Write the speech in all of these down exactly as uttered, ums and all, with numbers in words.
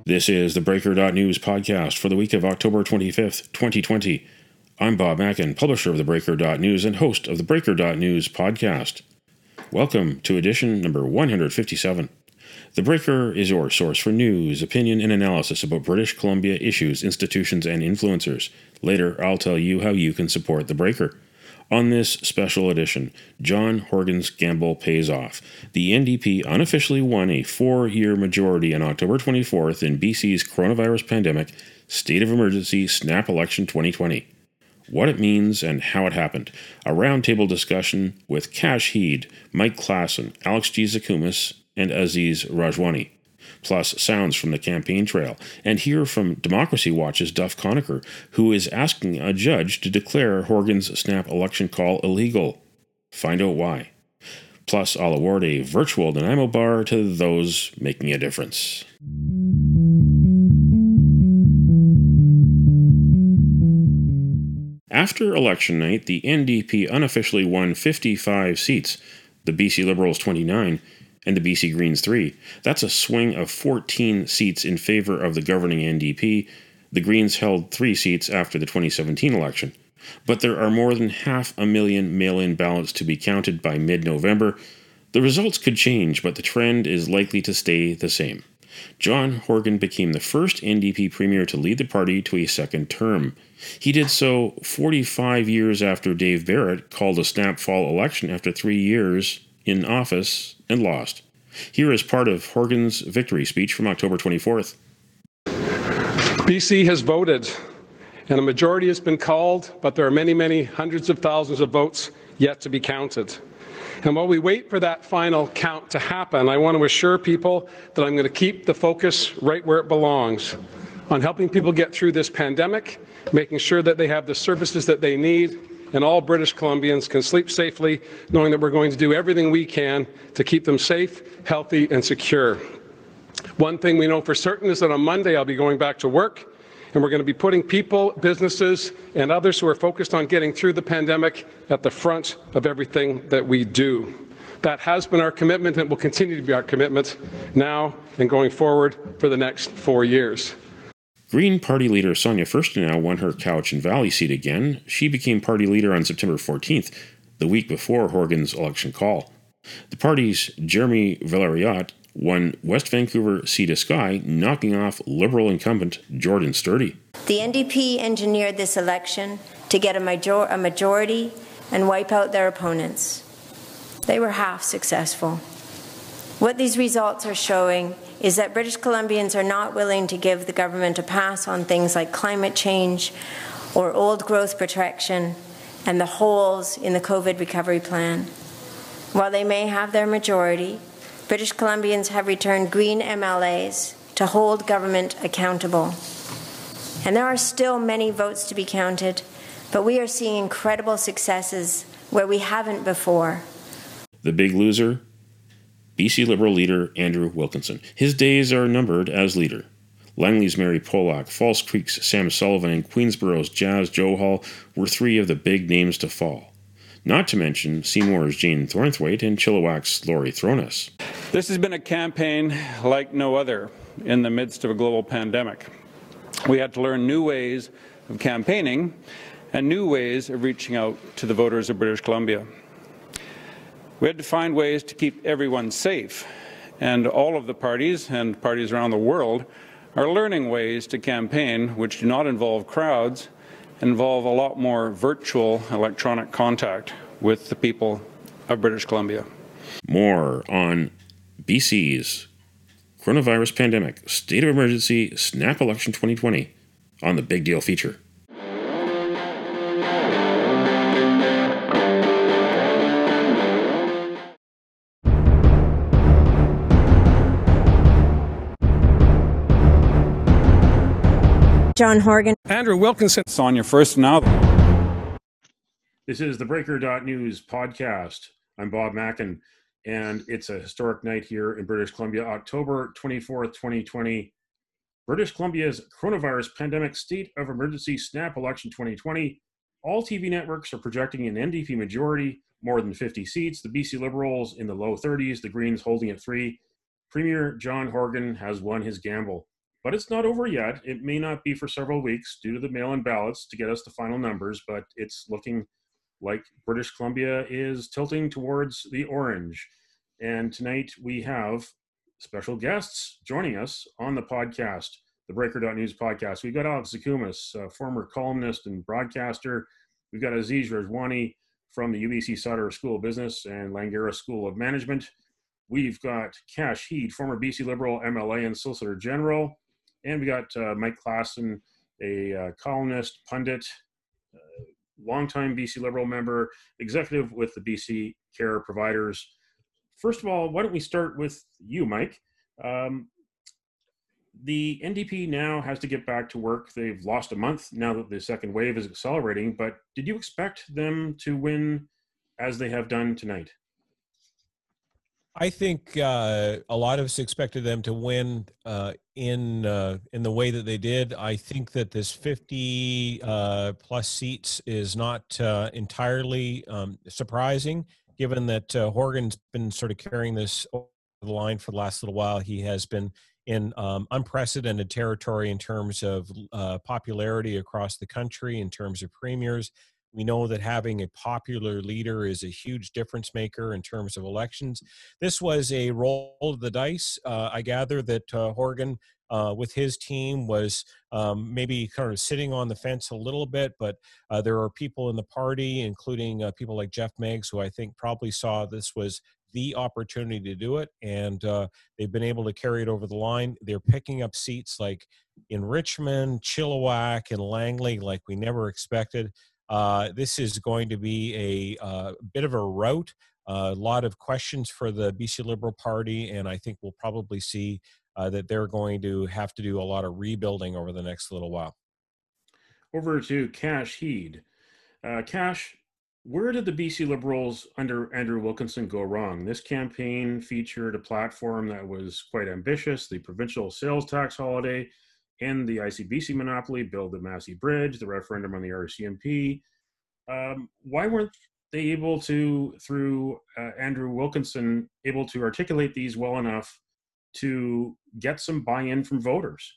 This is the Breaker dot News podcast for the week of October twenty-fifth, twenty twenty. I'm Bob Mackin, publisher of the Breaker dot News and host of the Breaker dot News podcast. Welcome to edition number one hundred fifty-seven. The Breaker is your source for news, opinion, and analysis about British Columbia issues, institutions, and influencers. Later, I'll tell you how you can support The Breaker. On this special edition, John Horgan's gamble pays off. The N D P unofficially won a four-year majority on October twenty-fourth in B C's coronavirus pandemic state of emergency snap election twenty twenty. What it means and how it happened. A roundtable discussion with Kash Heed, Mike Klassen, Alex Gizakumis, and Aziz Rajwani. Plus sounds from the campaign trail, and hear from Democracy Watch's Duff Conacher, who is asking a judge to declare Horgan's snap election call illegal. Find out why. Plus, I'll award a virtual Nanaimo bar to those making a difference. After election night, the N D P unofficially won fifty-five seats, the B C Liberals twenty-nine, and the B C Greens three. That's a swing of fourteen seats in favor of the governing N D P. The Greens held three seats after the twenty seventeen election. But there are more than half a million mail-in ballots to be counted by mid-November. The results could change, but the trend is likely to stay the same. John Horgan became the first N D P premier to lead the party to a second term. He did so forty-five years after Dave Barrett called a snap fall election after three years in office and lost. Here is part of Horgan's victory speech from October twenty-fourth. B C has voted, and a majority has been called, but there are many, many hundreds of thousands of votes yet to be counted. And while we wait for that final count to happen, I want to assure people that I'm going to keep the focus right where it belongs, on helping people get through this pandemic, making sure that they have the services that they need, and all British Columbians can sleep safely, knowing that we're going to do everything we can to keep them safe, healthy, and secure. One thing we know for certain is that on Monday I'll be going back to work, and we're going to be putting people, businesses, and others who are focused on getting through the pandemic at the front of everything that we do. That has been our commitment and will continue to be our commitment now and going forward for the next four years. Green Party leader Sonia Furstenau won her Cowichan Valley seat again. She became party leader on September fourteenth, the week before Horgan's election call. The party's Jeremy Valeriot won West Vancouver Sea to Sky, knocking off Liberal incumbent Jordan Sturdy. The N D P engineered this election to get a, major- a majority and wipe out their opponents. They were half successful. What these results are showing is that British Columbians are not willing to give the government a pass on things like climate change or old growth protection and the holes in the COVID recovery plan. While they may have their majority, British Columbians have returned Green M L As to hold government accountable. And there are still many votes to be counted, but we are seeing incredible successes where we haven't before. The big loser? B C Liberal leader Andrew Wilkinson. His days are numbered as leader. Langley's Mary Polak, False Creek's Sam Sullivan, and Queensborough's Jazz Johal were three of the big names to fall. Not to mention Seymour's Jane Thornthwaite and Chilliwack's Laurie Thrones. This has been a campaign like no other in the midst of a global pandemic. We had to learn new ways of campaigning and new ways of reaching out to the voters of British Columbia. We had to find ways to keep everyone safe, and all of the parties and parties around the world are learning ways to campaign which do not involve crowds, involve a lot more virtual electronic contact with the people of British Columbia. More on B C's coronavirus pandemic state of emergency snap election twenty twenty on the Big Deal feature. John Horgan. Andrew Wilkinson. Sonia Furstenau. This is the Breaker dot News podcast. I'm Bob Mackin, and it's a historic night here in British Columbia, October twenty-fourth, twenty twenty. British Columbia's coronavirus pandemic state of emergency snap election twenty twenty. All T V networks are projecting an N D P majority, more than fifty seats. The B C Liberals in the low thirties, the Greens holding at three. Premier John Horgan has won his gamble. but it's not over yet. It may not be for several weeks due to the mail-in ballots to get us the final numbers, but it's looking like British Columbia is tilting towards the orange. And tonight we have special guests joining us on the podcast, the Breaker dot News podcast. We've got Alex Zukumas, a former columnist and broadcaster. We've got Aziz Rajwani from the U B C Sutter School of Business and Langara School of Management. We've got Kash Heed, former B C Liberal M L A and Solicitor General. And we got uh, Mike Klassen, a uh, columnist, pundit, uh, longtime B C Liberal member, executive with the B C Care Providers. First of all, why don't we start with you, Mike? Um, the N D P now has to get back to work. They've lost a month now that the second wave is accelerating, but did you expect them to win as they have done tonight? I think uh, a lot of us expected them to win uh, in uh, in the way that they did. I think that this fifty uh, plus seats is not uh, entirely um, surprising, given that uh, Horgan's been sort of carrying this over the line for the last little while. He has been in um, unprecedented territory in terms of uh, popularity across the country, in terms of premiers. We know that having a popular leader is a huge difference maker in terms of elections. This was a roll of the dice. Uh, I gather that uh, Horgan, uh, with his team, was um, maybe kind of sitting on the fence a little bit, but uh, there are people in the party, including uh, people like Jeff Meigs, who I think probably saw this was the opportunity to do it, and uh, they've been able to carry it over the line. They're picking up seats like in Richmond, Chilliwack, and Langley like we never expected. Uh, this is going to be a uh, bit of a rout, a lot of questions for the B C Liberal Party, and I think we'll probably see uh, that they're going to have to do a lot of rebuilding over the next little while. Over to Kash Heed. Uh, Kash, where did the B C Liberals under Andrew Wilkinson go wrong? This campaign featured a platform that was quite ambitious, the provincial sales tax holiday, and the I C B C monopoly, build the Massey Bridge, the referendum on the R C M P. Um, why weren't they able to, through uh, Andrew Wilkinson, able to articulate these well enough to get some buy-in from voters?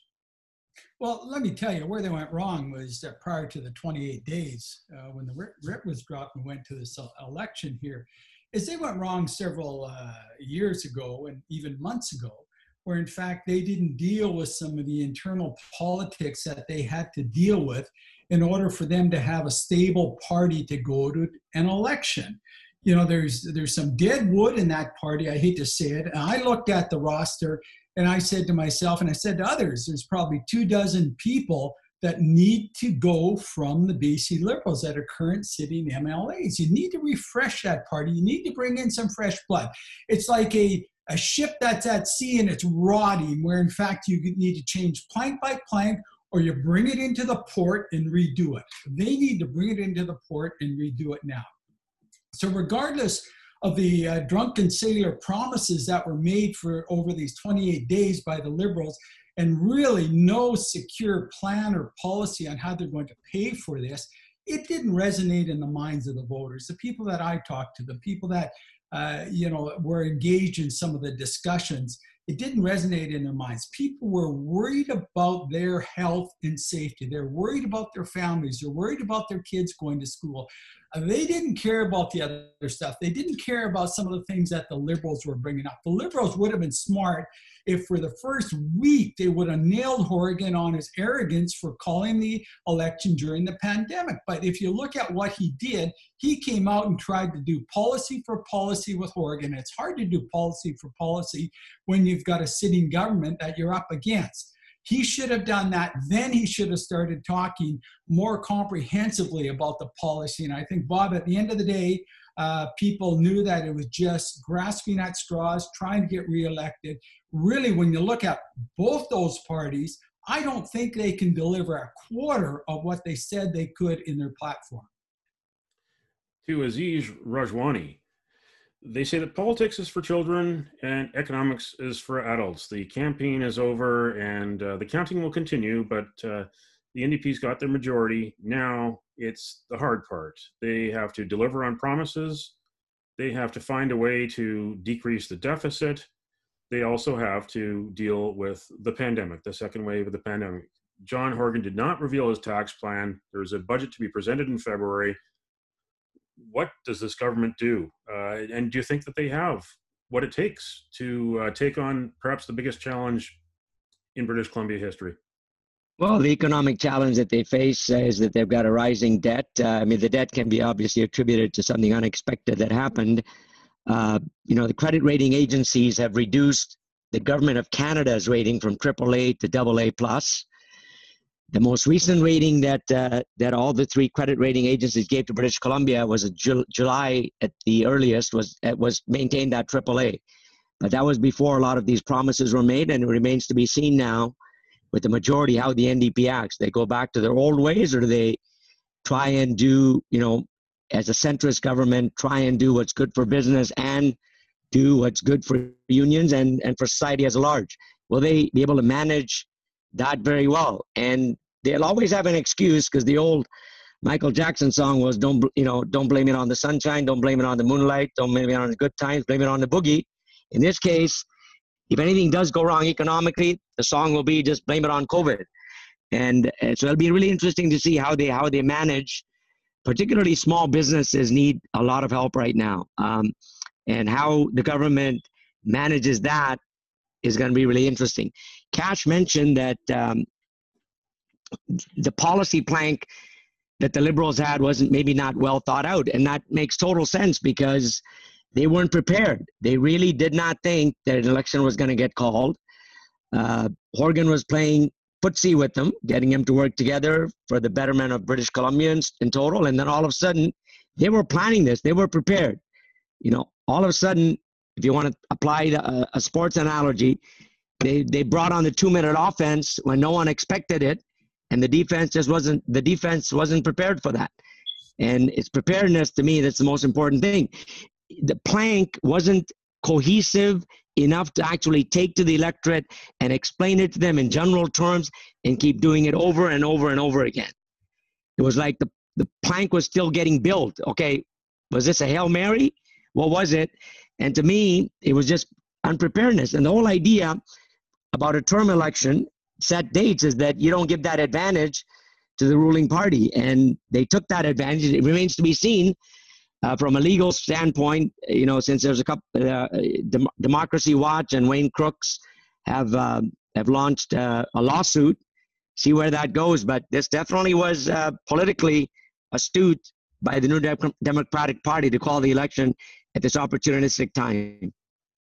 Well, let me tell you, where they went wrong was uh, prior to the twenty-eight days, uh, when the writ, writ was dropped and went to this election here, is they went wrong several uh, years ago and even months ago, where in fact they didn't deal with some of the internal politics that they had to deal with in order for them to have a stable party to go to an election. You know, there's there's some dead wood in that party, I hate to say it. And I looked at the roster and I said to myself, and I said to others, there's probably two dozen people that need to go from the B C Liberals that are current sitting M L As. You need to refresh that party. You need to bring in some fresh blood. It's like a a ship that's at sea and it's rotting, where in fact you need to change plank by plank, or you bring it into the port and redo it. They need to bring it into the port and redo it now. So regardless of the uh, drunken sailor promises that were made for over these twenty-eight days by the Liberals, and really no secure plan or policy on how they're going to pay for this, it didn't resonate in the minds of the voters. The people that I talked to, the people that uh, you know, were engaged in some of the discussions, it didn't resonate in their minds. People were worried about their health and safety. They're worried about their families. They're worried about their kids going to school. Uh, they didn't care about the other stuff. They didn't care about some of the things that the Liberals were bringing up. The Liberals would have been smart if for the first week they would have nailed Horgan on his arrogance for calling the election during the pandemic. But if you look at what he did, he came out and tried to do policy for policy with Horgan. It's hard to do policy for policy when you've got a sitting government that you're up against. He should have done that. Then he should have started talking more comprehensively about the policy. And I think, Bob, at the end of the day, uh, people knew that it was just grasping at straws, trying to get reelected. Really, when you look at both those parties, I don't think they can deliver a quarter of what they said they could in their platform. To Aziz Rajwani, they say that politics is for children and economics is for adults. The campaign is over and uh, the counting will continue, but uh, the N D P's got their majority. Now it's the hard part. They have to deliver on promises. They have to find a way to decrease the deficit. they also have to deal with the pandemic, the second wave of the pandemic. John Horgan did not reveal his tax plan. There's a budget to be presented in February. What does this government do? Uh, and do you think that they have what it takes to uh, take on perhaps the biggest challenge in British Columbia history? Well, the economic challenge that they face is that they've got a rising debt. Uh, I mean, the debt can be obviously attributed to something unexpected that happened. Uh, you know, the credit rating agencies have reduced the Government of Canada's rating from triple A to double A plus. The most recent rating that uh, that all the three credit rating agencies gave to British Columbia was a Ju- July at the earliest, was was maintained at triple A. But that was before a lot of these promises were made, and it remains to be seen now with the majority how the N D P acts. They go back to their old ways, or do they try and do, you know, as a centrist government, try and do what's good for business and do what's good for unions and, and for society as a large? Will they be able to manage that very well? And they'll always have an excuse, because the old Michael Jackson song was, don't, you know, don't blame it on the sunshine, don't blame it on the moonlight, don't blame it on the good times, blame it on the boogie. In this case, if anything does go wrong economically, the song will be just blame it on COVID. And uh, so it'll be really interesting to see how they how they manage. Particularly small businesses need a lot of help right now. Um, and how the government manages that is going to be really interesting. Cash mentioned that um, the policy plank that the Liberals had wasn't maybe not well thought out. And that makes total sense, because they weren't prepared. They really did not think that an election was going to get called. Uh, Horgan was playing footsie with them, getting them to work together for the betterment of British Columbians in total. And then all of a sudden, they were planning this. They were prepared. You know, all of a sudden, if you want to apply a, a sports analogy, they, they brought on the two-minute offense when no one expected it, and the defense just wasn't, the defense wasn't prepared for that. And it's preparedness, to me, that's the most important thing. The plank wasn't cohesive enough to actually take to the electorate and explain it to them in general terms and keep doing it over and over and over again. It was like the, the plank was still getting built. Okay, was this a Hail Mary? What was it? And to me, it was just unpreparedness. And the whole idea about a term election, set dates, is that you don't give that advantage to the ruling party. And they took that advantage. It remains to be seen uh, from a legal standpoint, you know, since there's a couple, uh, Dem- Democracy Watch and Wayne Crooks have, uh, have launched uh, a lawsuit, see where that goes. But this definitely was uh, politically astute by the New De- Democratic Party to call the election at this opportunistic time.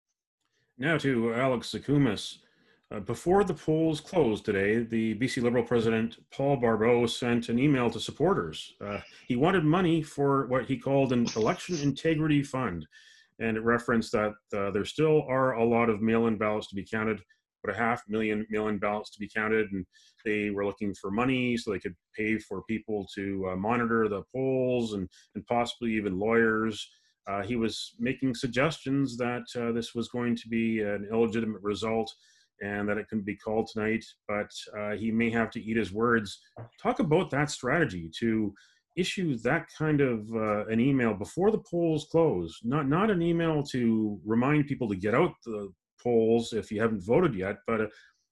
Now to Alex Zukumis. Uh, before the polls closed today, the B C Liberal President Paul Barbeau sent an email to supporters. Uh, he wanted money for what he called an election integrity fund, and it referenced that uh, there still are a lot of mail-in ballots to be counted, but a half million mail-in ballots to be counted, and they were looking for money so they could pay for people to uh, monitor the polls and, and possibly even lawyers. Uh, he was making suggestions that uh, this was going to be an illegitimate result and that it can be called tonight, but uh, he may have to eat his words. Talk about that strategy to issue that kind of uh, an email before the polls close, not, not an email to remind people to get out the polls if you haven't voted yet, but a,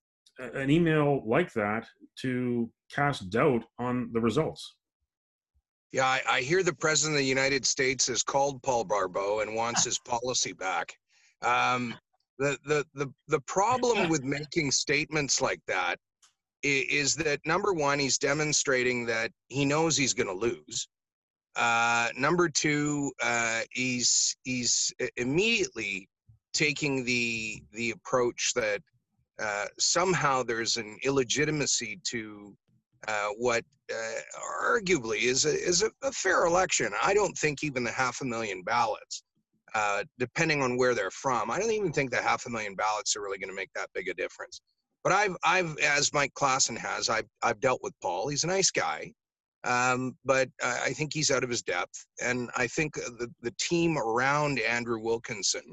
an email like that to cast doubt on the results. Yeah, I, I hear the President of the United States has called Paul Barbeau and wants his policy back. Um, the, the, the, the problem with making statements like that is, is that, number one, he's demonstrating that he knows he's going to lose. Uh, number two, uh, he's, he's immediately taking the, the approach that uh, somehow there's an illegitimacy to uh, what uh, arguably is a, is a, a fair election. I don't think even the half a million ballots, uh, depending on where they're from, I don't even think the half a million ballots are really going to make that big a difference. But I've, I've, as Mike Klassen has, I've, I've dealt with Paul. He's a nice guy, um, but uh, I think he's out of his depth. And I think the, the team around Andrew Wilkinson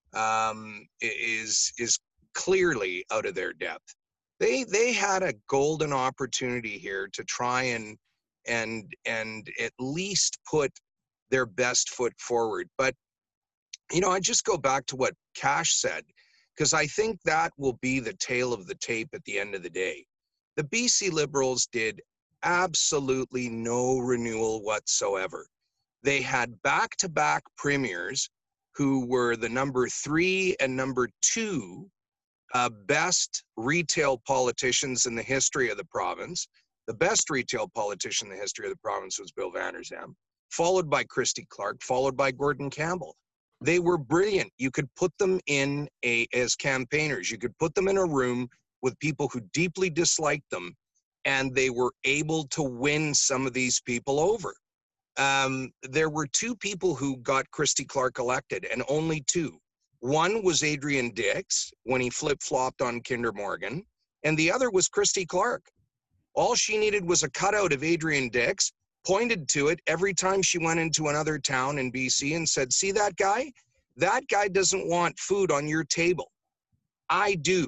um, is, is clearly out of their depth. They, they had a golden opportunity here to try and, and, and at least put their best foot forward. But, you know, I just go back to what Cash said, because I think that will be the tale of the tape at the end of the day. The B C Liberals did absolutely no renewal whatsoever. They had back-to-back premiers who were the number three and number two uh, best retail politicians in the history of the province. The best retail politician in the history of the province was Bill Vander Zalm, followed by Christy Clark, followed by Gordon Campbell. They were brilliant. You could put them in a, as campaigners, you could put them in a room with people who deeply disliked them, and they were able to win some of these people over. Um, there were two people who got Christy Clark elected, and only two. One was Adrian Dix when he flip-flopped on Kinder Morgan, and the other was Christy Clark. All she needed was a cutout of Adrian Dix, pointed to it every time she went into another town in B C and said, see that guy? That guy doesn't want food on your table. I do.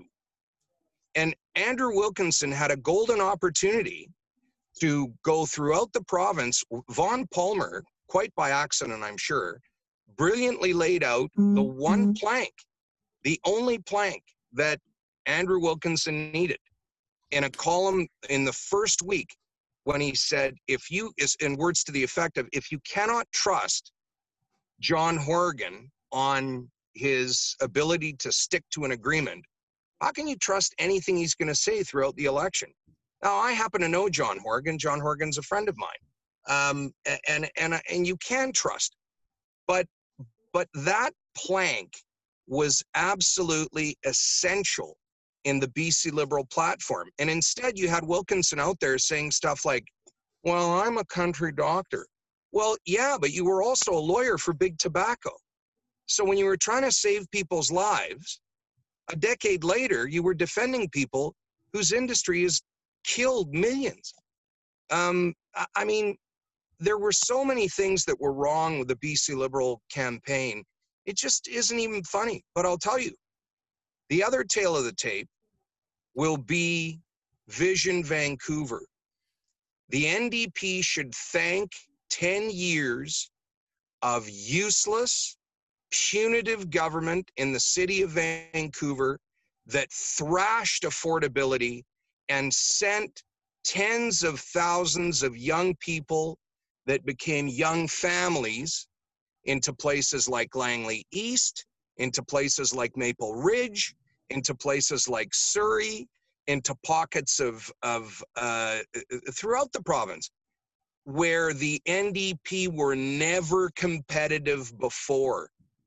And Andrew Wilkinson had a golden opportunity to go throughout the province. Vaughn Palmer, quite by accident, I'm sure, brilliantly laid out the one plank, the only plank that Andrew Wilkinson needed in a column in the first week, when he said, if you, is in words to the effect of, if you cannot trust John Horgan on his ability to stick to an agreement, how can you trust anything he's going to say throughout the election? Now, I happen to know John Horgan. John Horgan's a friend of mine. Um, and, and, and you can trust. But, but that plank was absolutely essential in the B C Liberal platform. And instead you had Wilkinson out there saying stuff like, well, I'm a country doctor. Well, yeah, but you were also a lawyer for Big Tobacco. So when you were trying to save people's lives, a decade later, you were defending people whose industry has killed millions. Um, I mean, there were so many things that were wrong with the B C Liberal campaign. It just isn't even funny. But I'll tell you, the other tale of the tape will be Vision Vancouver. The N D P should thank ten years of useless, punitive government in the city of Vancouver that thrashed affordability and sent tens of thousands of young people that became young families into places like Langley East, into places like Maple Ridge, into places like Surrey, into pockets of, of uh, throughout the province where the N D P were never competitive before.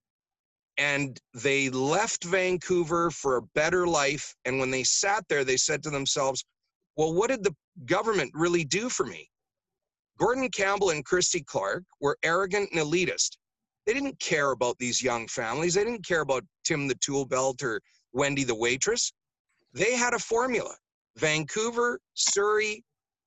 And they left Vancouver for a better life. And when they sat there, they said to themselves, well, what did the government really do for me? Gordon Campbell and Christy Clark were arrogant and elitist. They didn't care about these young families. They didn't care about Tim the Tool Belt or Wendy the Waitress. They had a formula. Vancouver, Surrey,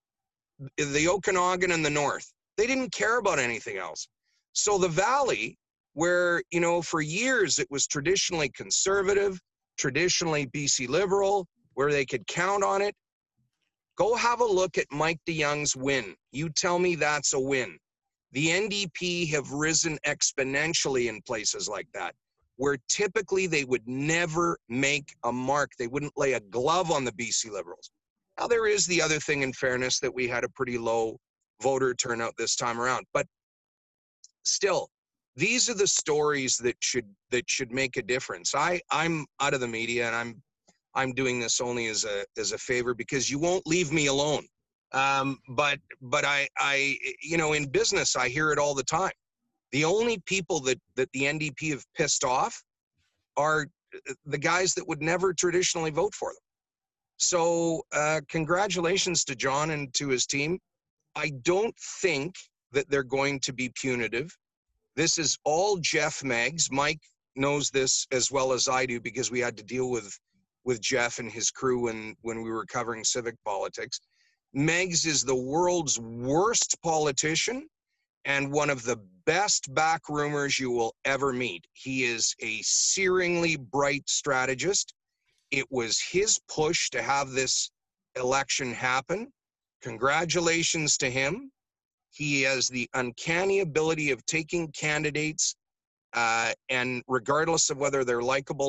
the Okanagan, and the North. They didn't care about anything else. So the Valley, where, you know, for years it was traditionally conservative, traditionally B C Liberal, where they could count on it, go have a look at Mike DeYoung's win. You tell me that's a win. The N D P have risen exponentially in places like that, where typically they would never make a mark. They wouldn't lay a glove on the B C Liberals. Now, there is the other thing, in fairness, that we had a pretty low voter turnout this time around. But still, these are the stories that should that should make a difference. I, I'm out of the media, and I'm I'm doing this only as a as a favor because you won't leave me alone. Um, but but I I you know, in business I hear it all the time. The only people that that the N D P have pissed off are the guys that would never traditionally vote for them. So uh, congratulations to John and to his team. I don't think that they're going to be punitive. This is all Jeff Meggs. Mike knows this as well as I do because we had to deal with with Jeff and his crew when, when we were covering civic politics. Meggs is the world's worst politician and one of the best backroomers you will ever meet. He is a searingly bright strategist. It was his push to have this election happen. Congratulations to him. He has the uncanny ability of taking candidates uh, and regardless of whether they're likable like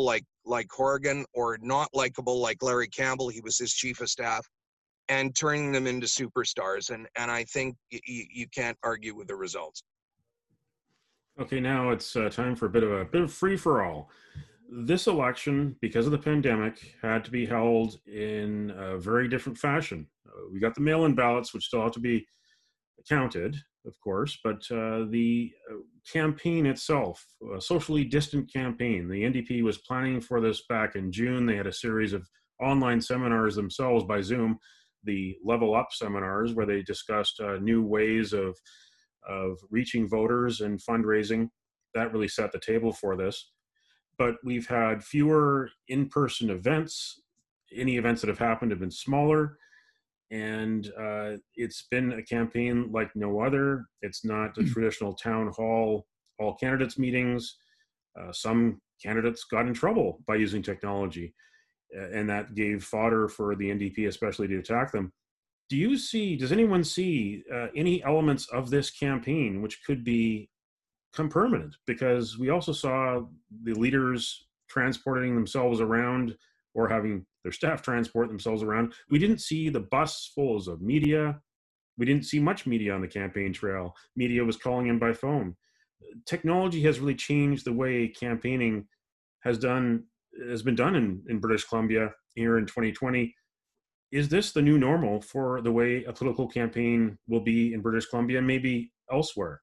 like Horgan or not likable like Larry Campbell, he was his chief of staff, and turning them into superstars. And, and I think y you can't argue with the results. Okay, now it's uh, time for a bit of a bit of free-for-all. This election, because of the pandemic, had to be held in a very different fashion. Uh, we got the mail-in ballots, which still have to be counted, of course, but uh, the uh, campaign itself, a socially distant campaign. The N D P was planning for this back in June. They had a series of online seminars themselves by Zoom, the Level Up seminars, where they discussed uh, new ways of, of reaching voters and fundraising. That really set the table for this. But we've had fewer in-person events. Any events that have happened have been smaller. And uh, it's been a campaign like no other. It's not the traditional town hall, all candidates meetings. Uh, some candidates got in trouble by using technology, uh, and that gave fodder for the N D P especially to attack them. Do you see, does anyone see uh, any elements of this campaign which could be become permanent? Because we also saw the leaders transporting themselves around or having their staff transport themselves around. We didn't see the bus fulls of media. We didn't see much media on the campaign trail. Media was calling in by phone. Technology has really changed the way campaigning has done has been done in, in British Columbia here in twenty twenty. Is this the new normal for the way a political campaign will be in British Columbia and maybe elsewhere?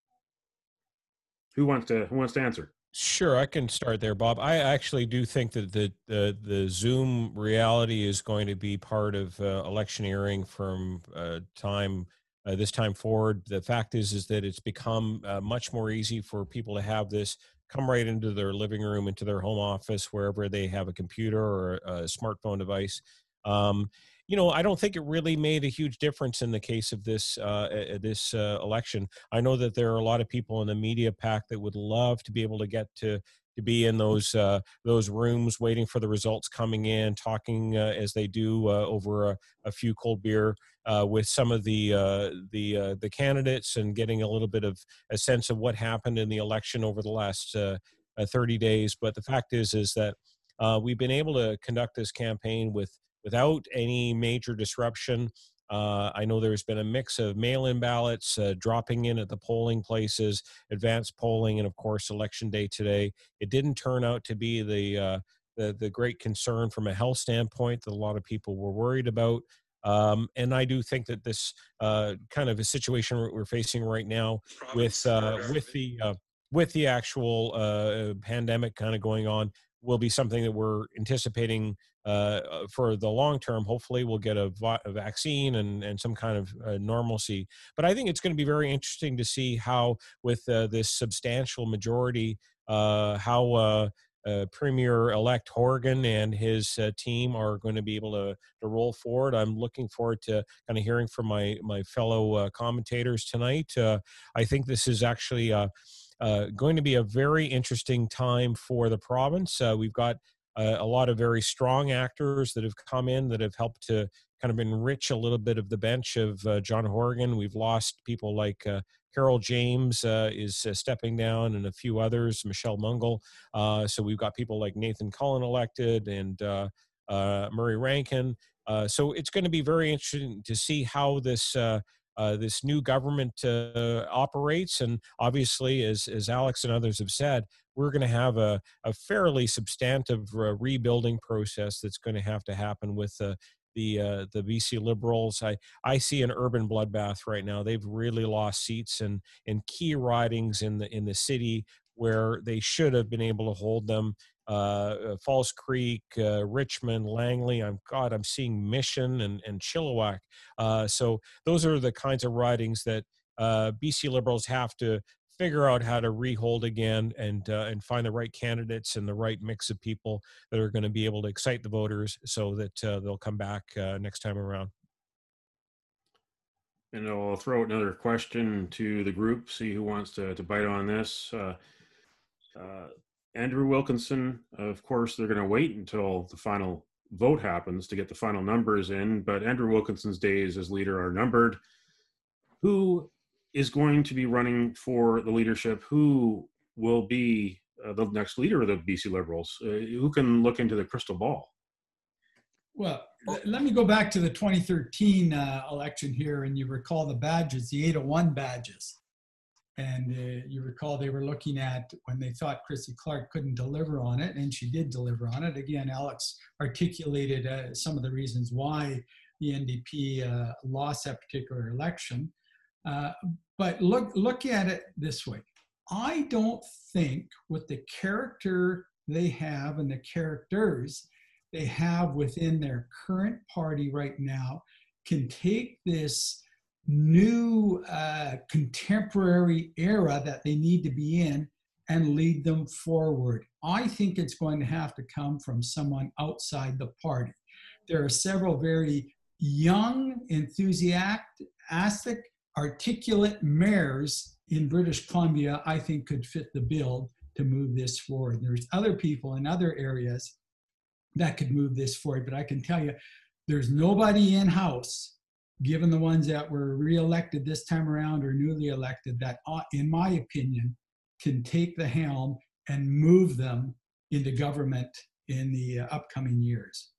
Who wants to who wants to answer? Sure, I can start there, Bob. I actually do think that the the, the Zoom reality is going to be part of uh, electioneering from uh, time uh, this time forward. The fact is, is that it's become uh, much more easy for people to have this come right into their living room, into their home office, wherever they have a computer or a smartphone device. Um, you know, I don't think it really made a huge difference in the case of this uh, this uh, election. I know that there are a lot of people in the media pack that would love to be able to get to to be in those uh, those rooms, waiting for the results coming in, talking uh, as they do uh, over a, a few cold beer uh, with some of the uh, the uh, the candidates, and getting a little bit of a sense of what happened in the election over the last uh, uh, thirty days. But the fact is, is that uh, we've been able to conduct this campaign with. without any major disruption. Uh, I know there's been a mix of mail-in ballots, uh, dropping in at the polling places, advanced polling, and of course, election day today. It didn't turn out to be the, uh, the, the great concern from a health standpoint that a lot of people were worried about. Um, and I do think that this uh, kind of a situation we're facing right now with, uh, with, the, uh, with the actual uh, pandemic kind of going on will be something that we're anticipating uh, for the long term. Hopefully we'll get a, a vaccine and, and some kind of uh, normalcy. But I think it's going to be very interesting to see how, with uh, this substantial majority, uh, how uh, uh, Premier-elect Horgan and his uh, team are going to be able to, to roll forward. I'm looking forward to kind of hearing from my, my fellow uh, commentators tonight. Uh, I think this is actually uh, uh, going to be a very interesting time for the province. Uh, we've got Uh, a lot of very strong actors that have come in that have helped to kind of enrich a little bit of the bench of uh, John Horgan. We've lost people like uh, Carol James uh, is uh, stepping down, and a few others, Michelle Mungle. Uh, so we've got people like Nathan Cullen elected, and uh, uh, Murray Rankin. Uh, so it's going to be very interesting to see how this uh, uh, this new government uh, operates. And obviously, as, as Alex and others have said, we're going to have a, a fairly substantive uh, rebuilding process that's going to have to happen with uh, the uh, the B C Liberals. I, I see an urban bloodbath right now. They've really lost seats in, in key ridings in the in the city where they should have been able to hold them. Uh, Falls Creek, uh, Richmond, Langley. I'm God. I'm seeing Mission and and Chilliwack. Uh, so those are the kinds of ridings that uh, B C Liberals have to figure out how to rehold again, and uh, and find the right candidates and the right mix of people that are going to be able to excite the voters so that uh, they'll come back uh, next time around. And I'll throw out another question to the group, see who wants to, to bite on this. Uh, uh, Andrew Wilkinson, of course, they're going to wait until the final vote happens to get the final numbers in, but Andrew Wilkinson's days as leader are numbered. Who is going to be running for the leadership? Who will be uh, the next leader of the B C Liberals? Uh, who can look into the crystal ball? Well, let me go back to the twenty thirteen uh, election here, and you recall the badges, the eight oh one badges. And uh, you recall they were looking at when they thought Christy Clark couldn't deliver on it, and she did deliver on it. Again, Alex articulated uh, some of the reasons why the N D P uh, lost that particular election. Uh, but look, look at it this way. I don't think with the character they have and the characters they have within their current party right now can take this new uh, contemporary era that they need to be in and lead them forward. I think it's going to have to come from someone outside the party. There are several very young, enthusiastic, articulate mayors in British Columbia I think could fit the bill to move this forward. There's other people in other areas that could move this forward, but I can tell you there's nobody in-house, given the ones that were re-elected this time around or newly elected, that, in my opinion, can take the helm and move them into government in the uh, upcoming years.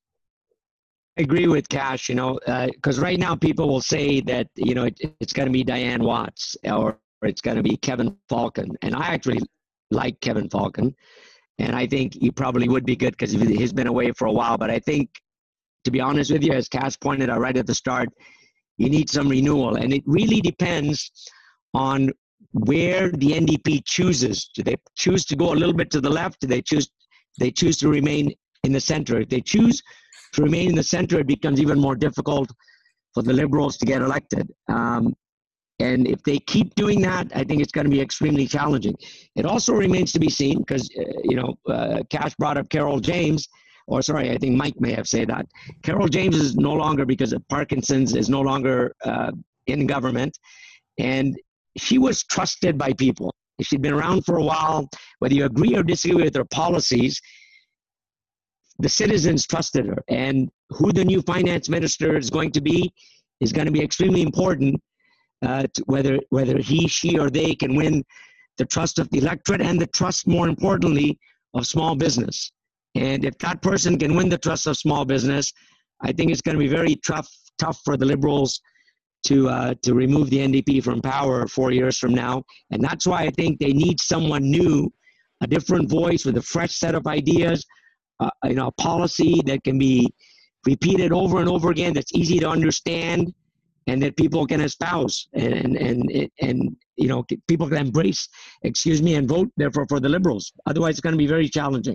I agree with Cash, you know, because uh, right now people will say that, you know, it, it's going to be Diane Watts or it's going to be Kevin Falcon. And I actually like Kevin Falcon. And I think he probably would be good because he's been away for a while. But I think, to be honest with you, as Cash pointed out right at the start, you need some renewal. And it really depends on where the N D P chooses. Do they choose to go a little bit to the left? Do they choose, they choose to remain in the center? If they choose to remain in the center, it becomes even more difficult for the Liberals to get elected. Um, and if they keep doing that, I think it's going to be extremely challenging. It also remains to be seen because, uh, you know, uh, Cash brought up Carol James, or sorry, I think Mike may have said that. Carol James is no longer, because of Parkinson's, is no longer uh, in government. And she was trusted by people. She'd been around for a while. Whether you agree or disagree with her policies, the citizens trusted her. And who the new finance minister is going to be is going to be extremely important, uh, to whether whether he, she, or they can win the trust of the electorate and the trust, more importantly, of small business. And if that person can win the trust of small business, I think it's going to be very tough tough for the Liberals to uh, to remove the N D P from power four years from now. And that's why I think they need someone new, a different voice with a fresh set of ideas, uh, you know, a policy that can be repeated over and over again, that's easy to understand, and that people can espouse and and and, and you know, people can embrace, excuse me, and vote therefore for the Liberals. Otherwise, it's going to be very challenging.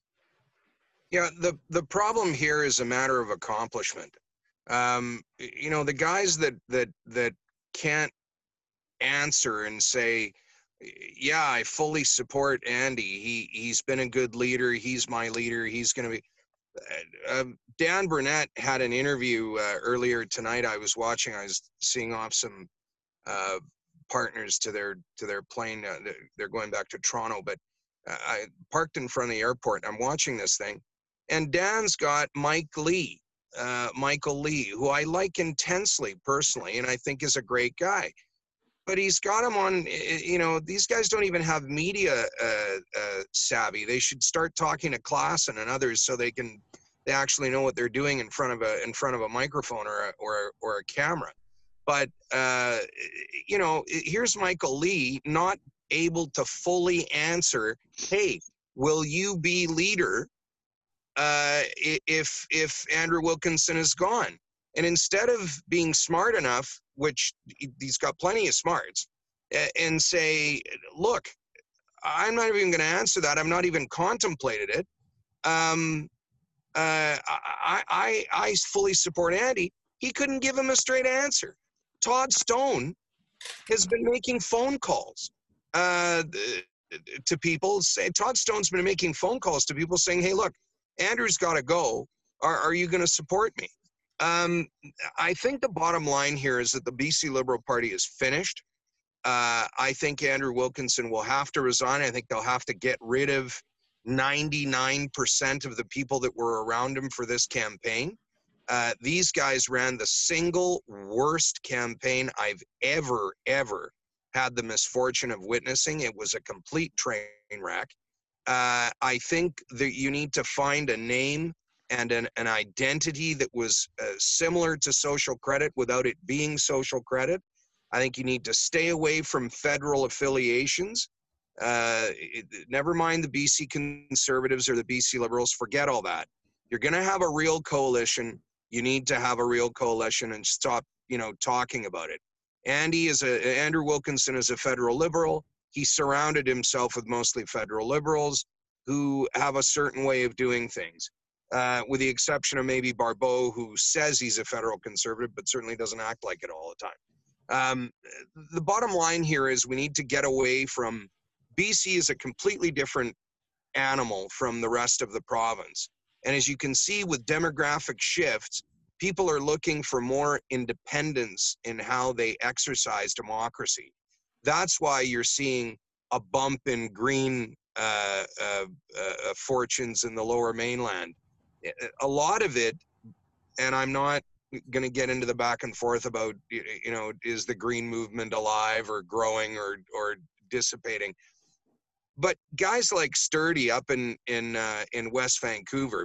Yeah, the the problem here is a matter of accomplishment. Um, you know, the guys that that that can't answer and say, yeah, I fully support Andy. He he's been a good leader. He's my leader. He's going to be. Uh, Dan Burnett had an interview uh, earlier tonight. I was watching. I was seeing off some uh, partners to their to their plane. Uh, they're going back to Toronto, but uh, I parked in front of the airport. And I'm watching this thing, and Dan's got Mike Lee. Uh, Michael Lee, who I like intensely personally, and I think is a great guy. But he's got him on, you know, these guys don't even have media uh, uh, savvy. They should start talking to Klassen and others so they can, they actually know what they're doing in front of a, in front of a microphone or a, or, or a camera. But, uh, you know, here's Michael Lee not able to fully answer, hey, will you be leader uh if if Andrew Wilkinson is gone? And instead of being smart enough, which he's got plenty of smarts, and say, look, I'm not even going to answer that, I'm not even contemplated it, um uh I I I fully support Andy. He couldn't give him a straight answer. Todd Stone has been making phone calls uh to people. Say Todd Stone's been making phone calls to people saying, hey, look, Andrew's got to go. Are, are you going to support me? Um, I think the bottom line here is that the B C Liberal Party is finished. Uh, I think Andrew Wilkinson will have to resign. I think they'll have to get rid of ninety-nine percent of the people that were around him for this campaign. Uh, these guys ran the single worst campaign I've ever, ever had the misfortune of witnessing. It was a complete train wreck. Uh, I think that you need to find a name and an, an identity that was uh, similar to social credit without it being social credit. I think you need to stay away from federal affiliations. Uh, it, never mind the B C Conservatives or the B C Liberals, forget all that. You're going to have a real coalition. You need to have a real coalition and stop, you know, talking about it. Andy is a, Andrew Wilkinson is a federal Liberal. He surrounded himself with mostly federal Liberals who have a certain way of doing things, uh, with the exception of maybe Barbeau, who says he's a federal Conservative, but certainly doesn't act like it all the time. Um, the bottom line here is we need to get away from, B C is a completely different animal from the rest of the province. And as you can see with demographic shifts, people are looking for more independence in how they exercise democracy. That's why you're seeing a bump in green uh, uh, uh, fortunes in the lower mainland. A lot of it, and I'm not going to get into the back and forth about, you know, is the green movement alive or growing or or dissipating. But guys like Sturdy up in in uh, in West Vancouver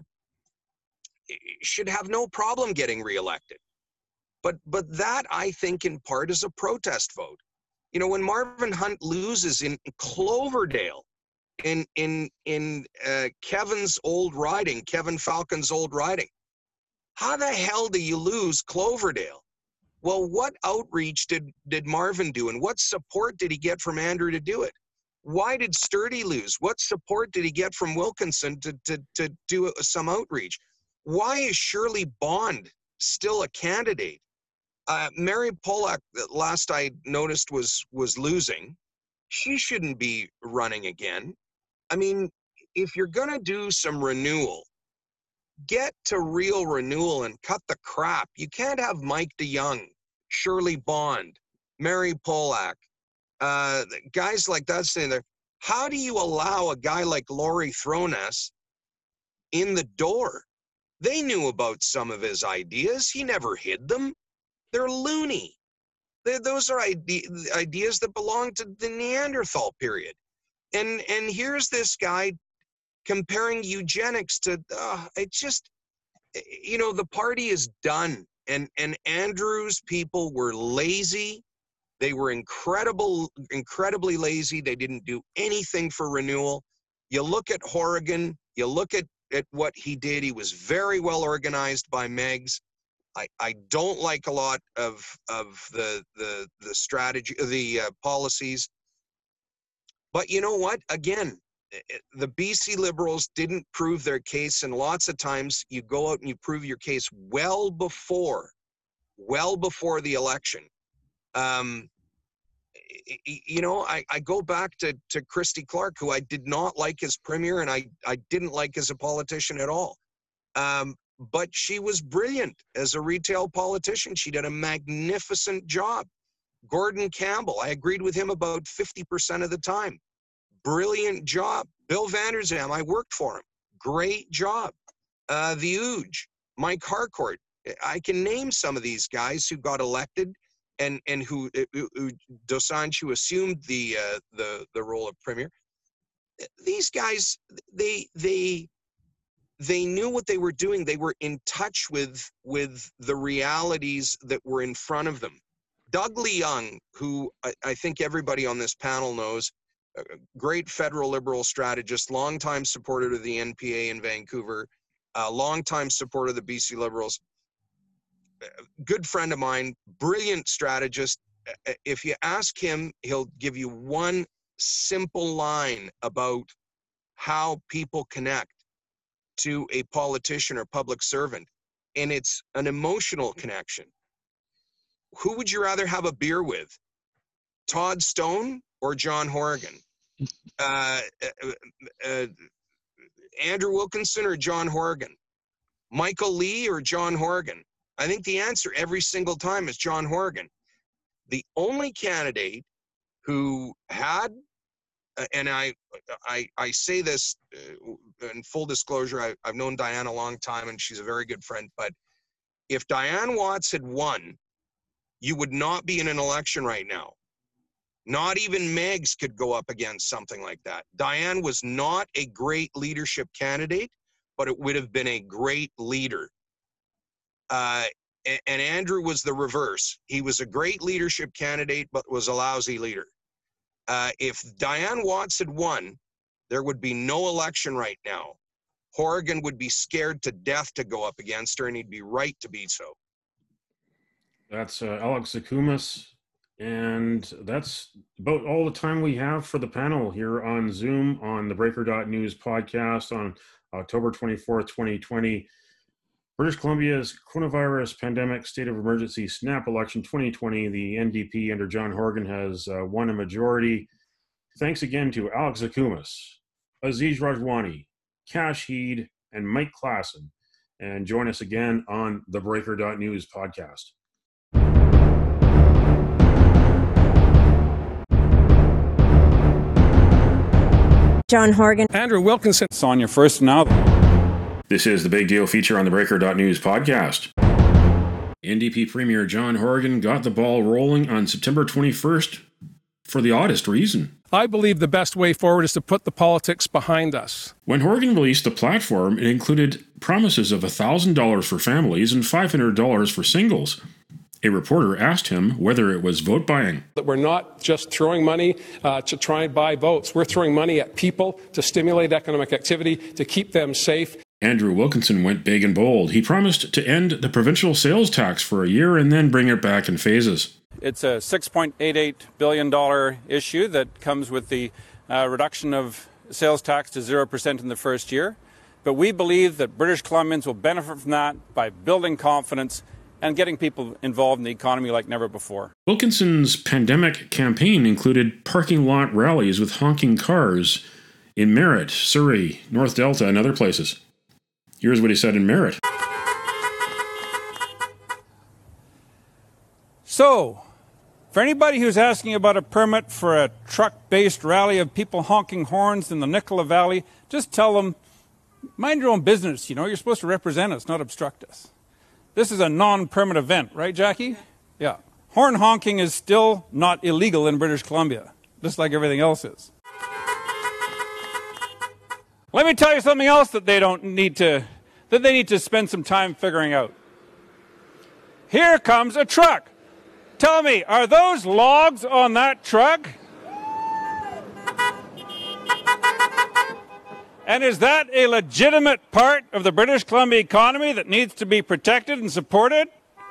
should have no problem getting reelected. But but that, I think, in part is a protest vote. You know, when Marvin Hunt loses in Cloverdale, in in in uh, Kevin's old riding, Kevin Falcon's old riding, how the hell do you lose Cloverdale? Well, what outreach did did Marvin do, and what support did he get from Andrew to do it? Why did Sturdy lose? What support did he get from Wilkinson to to to do some outreach? Why is Shirley Bond still a candidate? Uh, Mary Polak, last I noticed, was was losing. She shouldn't be running again. I mean, if you're going to do some renewal, get to real renewal and cut the crap. You can't have Mike DeYoung, Shirley Bond, Mary Polak, uh, guys like that sitting there. How do you allow a guy like Laurie Throness in the door? They knew about some of his ideas. He never hid them. They're loony. They're, those are ide ideas that belong to the Neanderthal period. And and here's this guy comparing eugenics to, uh, it just, you know, the party is done. And, and Andrew's people were lazy. They were incredible, incredibly lazy. They didn't do anything for renewal. You look at Horrigan, you look at, at what he did. He was very well organized by Megs. I, I don't like a lot of of the the the strategy, the uh, policies. But you know what? Again, the B C Liberals didn't prove their case, and lots of times you go out and you prove your case well before, well before the election. Um, you know, I, I go back to to Christy Clark, who I did not like as premier, and I I didn't like as a politician at all. Um, But she was brilliant as a retail politician. She did a magnificent job. Gordon Campbell, I agreed with him about fifty percent of the time. Brilliant job. Bill Vanderzam, I worked for him. Great job. Uh, the Ooge, Mike Harcourt. I can name some of these guys who got elected and and who, who, who Dosanjh assumed the uh, the the role of premier. These guys, they they. They knew what they were doing. They were in touch with, with the realities that were in front of them. Doug Leung, who I, I think everybody on this panel knows, a great federal Liberal strategist, longtime supporter of the N P A in Vancouver, a longtime supporter of the B C Liberals, good friend of mine, brilliant strategist. If you ask him, he'll give you one simple line about how people connect to a politician or public servant, and it's an emotional connection. Who would you rather have a beer with, Todd Stone or John Horrigan? Uh, uh, uh, Andrew Wilkinson or John Horrigan? Michael Lee or John Horrigan? I think the answer every single time is John Horrigan. The only candidate who had, and I, I, I say this in full disclosure, I, I've known Diane a long time and she's a very good friend, but if Diane Watts had won, you would not be in an election right now. Not even Megs could go up against something like that. Diane was not a great leadership candidate, but it would have been a great leader. Uh, and Andrew was the reverse. He was a great leadership candidate, but was a lousy leader. Uh, if Diane Watts had won, there would be no election right now. Horgan would be scared to death to go up against her, and he'd be right to be so. That's uh, Alex Zukumas, and that's about all the time we have for the panel here on Zoom on the Breaker dot News podcast on October twenty-fourth, twenty twenty. British Columbia's coronavirus pandemic state of emergency snap election twenty twenty. The N D P under John Horgan has uh, won a majority. Thanks again to Alex Zukumas, Aziz Rajwani, Kash Heed, and Mike Klassen. And join us again on the Breaker dot News podcast. John Horgan. Andrew Wilkinson. Sonia first now. This is the Big Deal feature on the Breaker dot News podcast. N D P Premier John Horgan got the ball rolling on September twenty-first for the oddest reason. I believe the best way forward is to put the politics behind us. When Horgan released the platform, it included promises of one thousand dollars for families and five hundred dollars for singles. A reporter asked him whether it was vote buying. That we're not just throwing money uh, to try and buy votes. We're throwing money at people to stimulate economic activity, to keep them safe. Andrew Wilkinson went big and bold. He promised to end the provincial sales tax for a year and then bring it back in phases. It's a six point eight eight billion dollars issue that comes with the uh, reduction of sales tax to zero percent in the first year. But we believe that British Columbians will benefit from that by building confidence and getting people involved in the economy like never before. Wilkinson's pandemic campaign included parking lot rallies with honking cars in Merritt, Surrey, North Delta, and other places. Here's what he said in Merritt. So, for anybody who's asking about a permit for a truck-based rally of people honking horns in the Nicola Valley, just tell them, mind your own business, you know, you're supposed to represent us, not obstruct us. This is a non-permit event, right, Jackie? Yeah. Horn honking is still not illegal in British Columbia, just like everything else is. Let me tell you something else that they don't need to, that they need to spend some time figuring out. Here comes a truck. Tell me, are those logs on that truck? And is that a legitimate part of the British Columbia economy that needs to be protected and supported?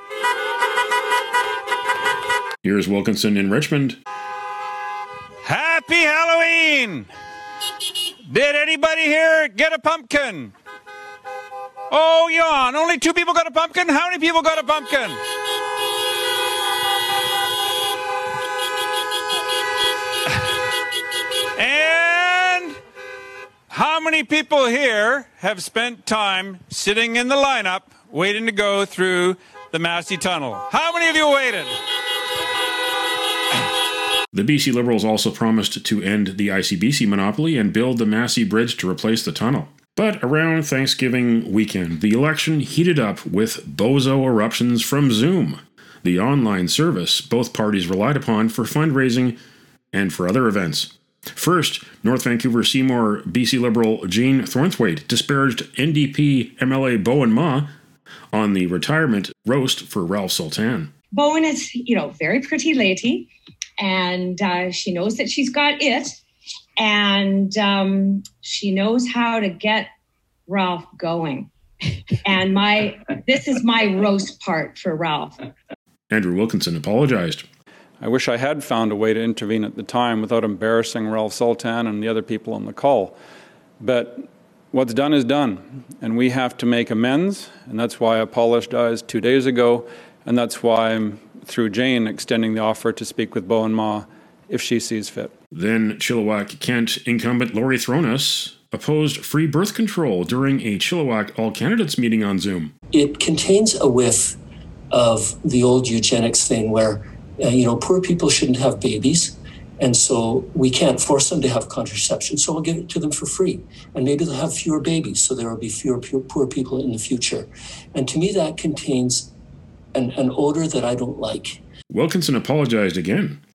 Here's Wilkinson in Richmond. Happy Halloween! Did anybody here get a pumpkin? Oh, yawn. Only two people got a pumpkin? How many people got a pumpkin? And how many people here have spent time sitting in the lineup waiting to go through the Massey Tunnel? How many of you waited? The B C Liberals also promised to end the I C B C monopoly and build the Massey Bridge to replace the tunnel. But around Thanksgiving weekend, the election heated up with bozo eruptions from Zoom, the online service both parties relied upon for fundraising and for other events. First, North Vancouver Seymour B C Liberal Jane Thornthwaite disparaged N D P M L A Bowen Ma on the retirement roast for Ralph Sultan. Bowen is, you know, very pretty lady, and uh, she knows that she's got it, and um, she knows how to get Ralph going. And my this is my roast part for Ralph. Andrew Wilkinson apologized. I wish I had found a way to intervene at the time without embarrassing Ralph Sultan and the other people on the call. But what's done is done, and we have to make amends, and that's why I apologized two days ago, and that's why I'm, through Jane, extending the offer to speak with Bowen Ma if she sees fit. Then Chilliwack Kent incumbent Laurie Thronas opposed free birth control during a Chilliwack all-candidates meeting on Zoom. It contains a whiff of the old eugenics thing where Uh, you know, poor people shouldn't have babies, and so we can't force them to have contraception, so we'll give it to them for free. And maybe they'll have fewer babies, so there will be fewer poor people in the future. And to me, that contains an, an odor that I don't like. Wilkinson apologized again.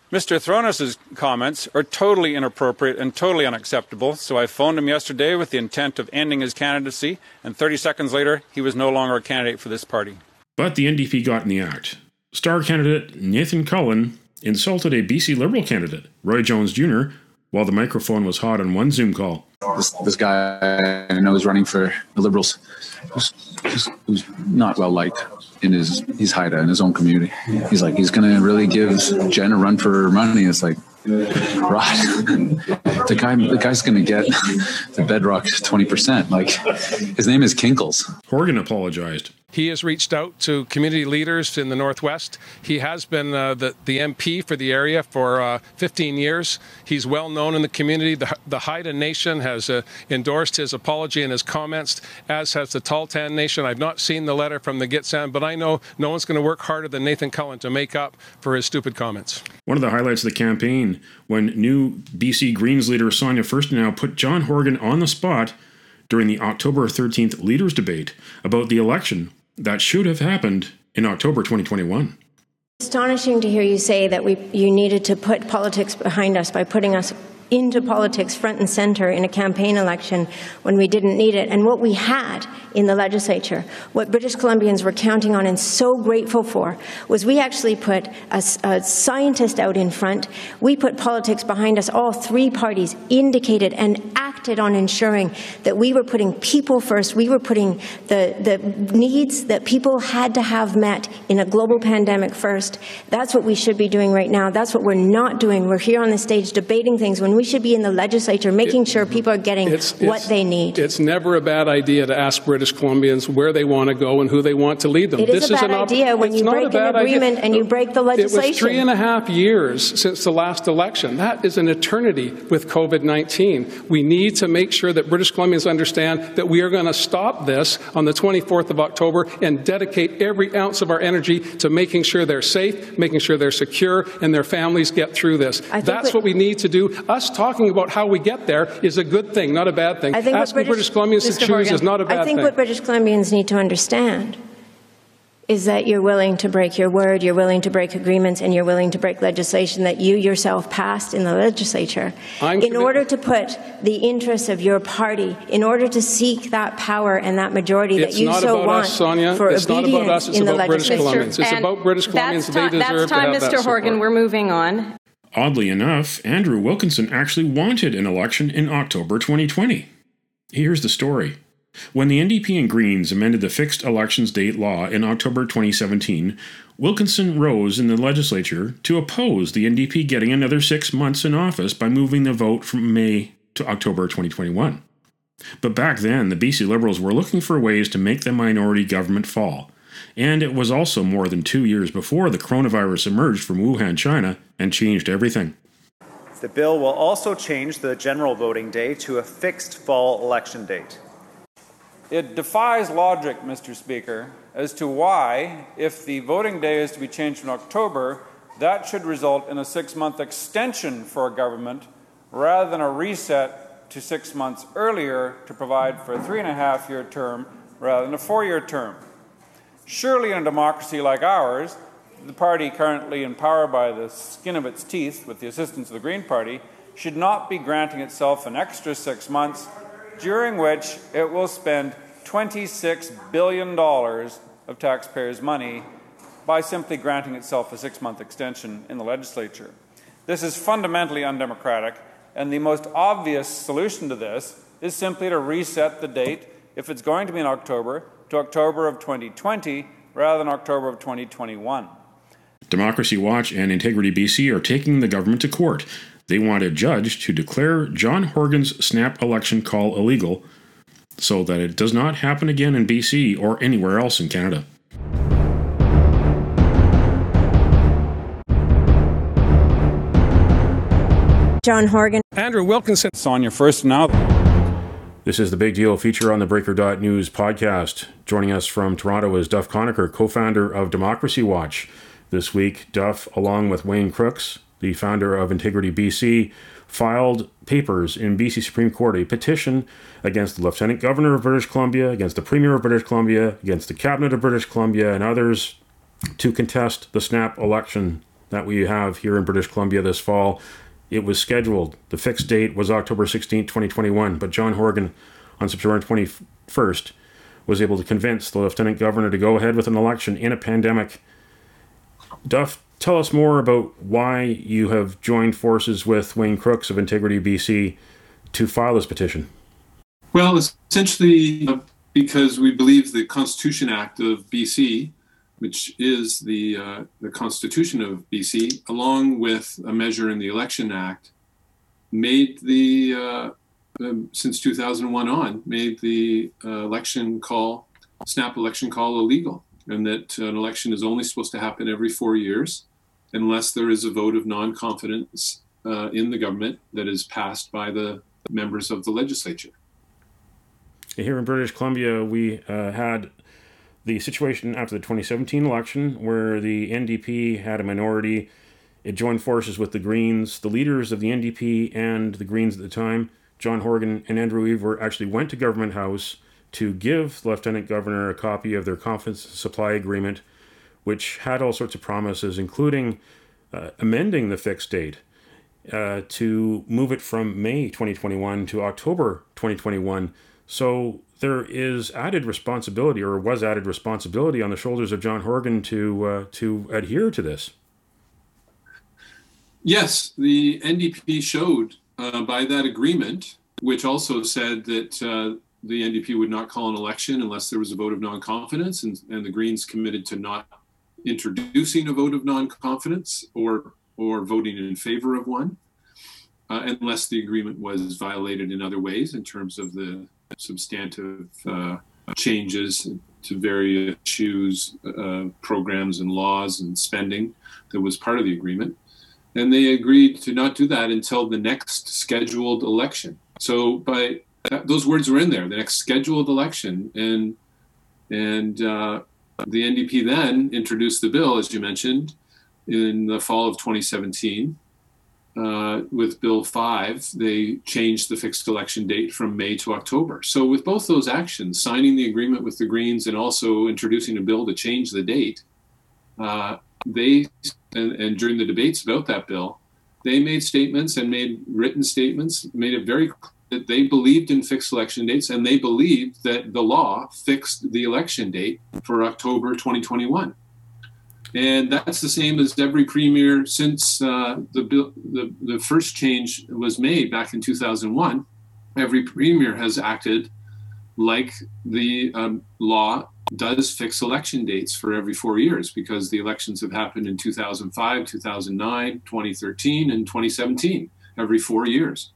Mister Thronis's comments are totally inappropriate and totally unacceptable, so I phoned him yesterday with the intent of ending his candidacy, and thirty seconds later, he was no longer a candidate for this party. But the N D P got in the act. Star candidate Nathan Cullen insulted a B C Liberal candidate, Roy Jones Junior, while the microphone was hot on one Zoom call. This, this guy I know is running for the Liberals, who's, who's, who's not well liked in his his Haida in his own community. He's like, he's going to really give Jen a run for her money. It's like, right. the guy, the guy's going to get the bedrock twenty percent. Like, his name is Kinkles. Horgan apologized. He has reached out to community leaders in the Northwest. He has been uh, the, the M P for the area for uh, fifteen years. He's well known in the community. The, the Haida Nation has uh, endorsed his apology and his comments, as has the Tahltan Nation. I've not seen the letter from the Gitxsan, but I know no one's going to work harder than Nathan Cullen to make up for his stupid comments. One of the highlights of the campaign, when new B C Greens leader Sonia Furstenau put John Horgan on the spot during the October thirteenth leaders debate about the election that should have happened in October twenty twenty-one. Astonishing to hear you say that we you needed to put politics behind us by putting us into politics front and center in a campaign election when we didn't need it. And what we had in the legislature, what British Columbians were counting on and so grateful for, was we actually put a, a scientist out in front. We put politics behind us. All three parties indicated and acted on ensuring that we were putting people first. We were putting the, the needs that people had to have met in a global pandemic first. That's what we should be doing right now. That's what we're not doing. We're here on the stage debating things when we should be in the legislature making it, sure people are getting it's, what it's, they need. It's never a bad idea to ask British Columbians where they want to go and who they want to lead them. It is this a bad is an idea when you break an agreement idea. and you break the legislation. It was three and a half years since the last election. That is an eternity with COVID nineteen. We need to make sure that British Columbians understand that we are going to stop this on the twenty-fourth of October and dedicate every ounce of our energy to making sure they're safe, making sure they're secure, and their families get through this. That's what we need to do. Us talking about how we get there is a good thing, not a bad thing. I think Asking British, British Columbians Mister to choose Horgan, is not a bad thing. I think thing. what British Columbians need to understand is that you're willing to break your word, you're willing to break agreements, and you're willing to break legislation that you yourself passed in the legislature I'm in order to put the interests of your party, in order to seek that power and that majority it's that you so want us, Sonia. for it's obedience not about us, it's in the about British legislature. Columbians. It's about British Columbians. They deserve that's time, to have Mister that Horgan. support. We're moving on. Oddly enough, Andrew Wilkinson actually wanted an election in October twenty twenty. Here's the story. When the N D P and Greens amended the fixed elections date law in October twenty seventeen, Wilkinson rose in the legislature to oppose the N D P getting another six months in office by moving the vote from May to October twenty twenty-one. But back then, the B C Liberals were looking for ways to make the minority government fall. And it was also more than two years before the coronavirus emerged from Wuhan, China, and changed everything. The bill will also change the general voting day to a fixed fall election date. It defies logic, Mister Speaker, as to why, if the voting day is to be changed in October, that should result in a six-month extension for a government rather than a reset to six months earlier to provide for a three-and-a-half-year term rather than a four-year term. Surely in a democracy like ours, the party currently in power by the skin of its teeth with the assistance of the Green Party should not be granting itself an extra six months during which it will spend twenty-six billion dollars of taxpayers' money by simply granting itself a six-month extension in the legislature. This is fundamentally undemocratic, and the most obvious solution to this is simply to reset the date, if it's going to be in October, to October of twenty twenty rather than October of twenty twenty-one. Democracy Watch and Integrity B C are taking the government to court. They want a judge to declare John Horgan's snap election call illegal so that it does not happen again in B C or anywhere else in Canada. John Horgan. Andrew Wilkinson. Sonia Furstenau. This is the Big Deal feature on the Breaker dot News podcast. Joining us from Toronto is Duff Conacher, co-founder of Democracy Watch. This week, Duff, along with Wayne Crooks, the founder of Integrity B C, filed papers in B C Supreme Court, a petition against the Lieutenant Governor of British Columbia, against the Premier of British Columbia, against the Cabinet of British Columbia, and others to contest the snap election that we have here in British Columbia this fall. It was scheduled. The fixed date was October sixteenth, twenty twenty-one, but John Horgan on September twenty-first was able to convince the Lieutenant Governor to go ahead with an election in a pandemic. Duff, tell us more about why you have joined forces with Wayne Crooks of Integrity B C to file this petition. Well, essentially uh, because we believe the Constitution Act of B C, which is the uh, the Constitution of B C, along with a measure in the Election Act, made the, uh, um, since two thousand one on, made the uh, election call, snap election call illegal, and that an election is only supposed to happen every four years unless there is a vote of non-confidence uh, in the government that is passed by the members of the legislature. Here in British Columbia, we uh, had the situation after the twenty seventeen election where the N D P had a minority. It joined forces with the Greens. The leaders of the N D P and the Greens at the time, John Horgan and Andrew Weaver, actually went to Government House to give the Lieutenant Governor a copy of their confidence supply agreement, which had all sorts of promises, including uh, amending the fixed date uh, to move it from May twenty twenty-one to October twenty twenty-one. So there is added responsibility, or was added responsibility, on the shoulders of John Horgan to uh, to adhere to this. Yes, the N D P showed uh, by that agreement, which also said that uh, the N D P would not call an election unless there was a vote of non-confidence, and, and the Greens committed to not introducing a vote of non-confidence or or voting in favor of one, uh, unless the agreement was violated in other ways in terms of the substantive uh, changes to various issues, uh, programs and laws and spending that was part of the agreement. And they agreed to not do that until the next scheduled election. So by that, those words were in there, the next scheduled election. And, and uh, the N D P then introduced the bill, as you mentioned, in the fall of twenty seventeen. Uh, with Bill five, they changed the fixed election date from May to October. So with both those actions, signing the agreement with the Greens and also introducing a bill to change the date, uh, they, and, and during the debates about that bill, they made statements and made written statements, made it very clear that they believed in fixed election dates, and they believed that the law fixed the election date for October twenty twenty-one. And that's the same as every premier since uh, the, bill, the the first change was made back in two thousand one. Every premier has acted like the um, law does fix election dates for every four years, because the elections have happened in two thousand five, two thousand nine, twenty thirteen, and twenty seventeen, every four years.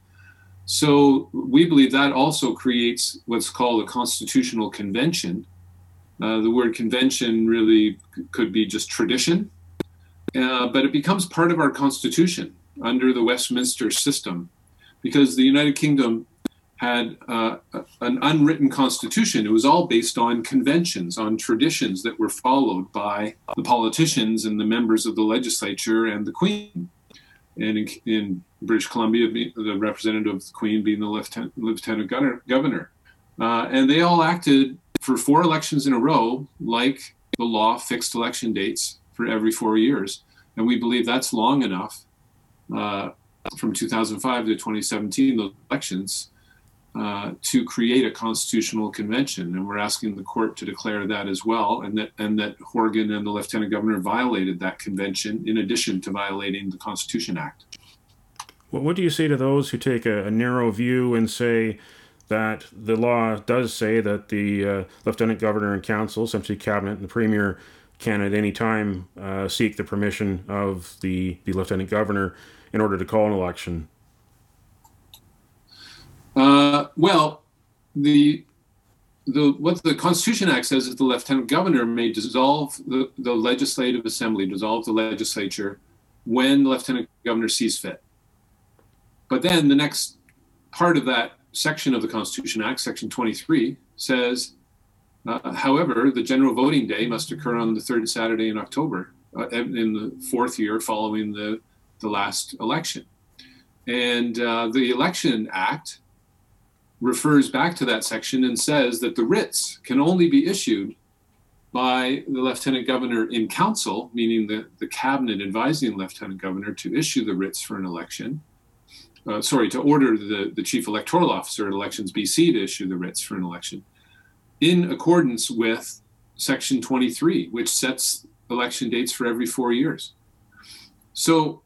So we believe that also creates what's called a constitutional convention. Uh, the word convention really could be just tradition, uh, but it becomes part of our Constitution under the Westminster system, because the United Kingdom had uh, an unwritten constitution. It was all based on conventions, on traditions that were followed by the politicians and the members of the legislature and the Queen. And in, in British Columbia, the representative of the Queen being the lieutenant, lieutenant governor. Uh, and they all acted for four elections in a row, like the law fixed election dates for every four years. And we believe that's long enough uh, from two thousand five to twenty seventeen, those elections, uh, to create a constitutional convention. And we're asking the court to declare that as well, and that, and that Horgan and the Lieutenant Governor violated that convention in addition to violating the Constitution Act. Well, what do you say to those who take a, a narrow view and say that the law does say that the uh, Lieutenant Governor and Council, essentially Cabinet and the Premier, can at any time uh, seek the permission of the, the Lieutenant Governor in order to call an election? Uh, well, the the what the Constitution Act says is the Lieutenant Governor may dissolve the, the Legislative Assembly, dissolve the legislature when the Lieutenant Governor sees fit. But then the next part of that section of the Constitution Act, Section twenty-three, says, uh, however, the general voting day must occur on the third Saturday in October, uh, in the fourth year following the, the last election. And uh, the Election Act refers back to that section and says that the writs can only be issued by the Lieutenant Governor in council, meaning the, the cabinet advising the Lieutenant Governor to issue the writs for an election. Uh, sorry, to order the, the Chief Electoral Officer at Elections B C to issue the writs for an election in accordance with Section twenty-three, which sets election dates for every four years. So,